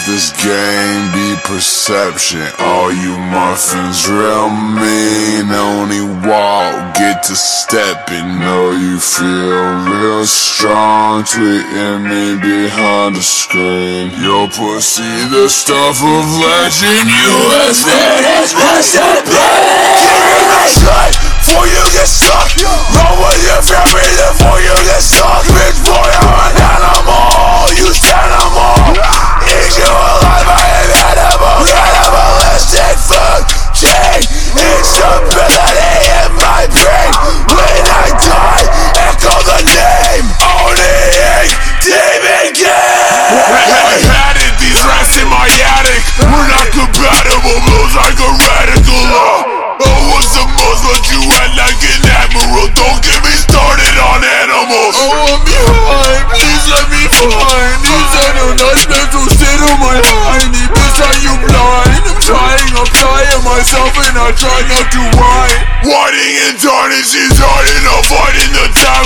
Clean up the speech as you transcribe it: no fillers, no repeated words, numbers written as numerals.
this game be perception. All you muffins real mean, only walk, get to stepping. Know you feel real strong, tweeting me behind the screen. Your pussy the stuff of legend, US is best at keeping the shit before you get stuck. Run with your family before you get stuck. Bitch boy, I'm an animal, you animal. Eat you alive, I am animal. Cannibalistic food chain, instability in my brain. When I die, echo the name, owning Demon King. I had it, these rats in my attic. We're not compatible, moves like a radical law. I was a Muslim, you act like an admiral. Don't get me started on animals. Oh, I'm behind, please let me find. These animals mental sit on my hiney. Bitch, are you blind? I'm trying, applying myself and I try not to whine. Whining and tarnish, she's hard enough, fighting the time.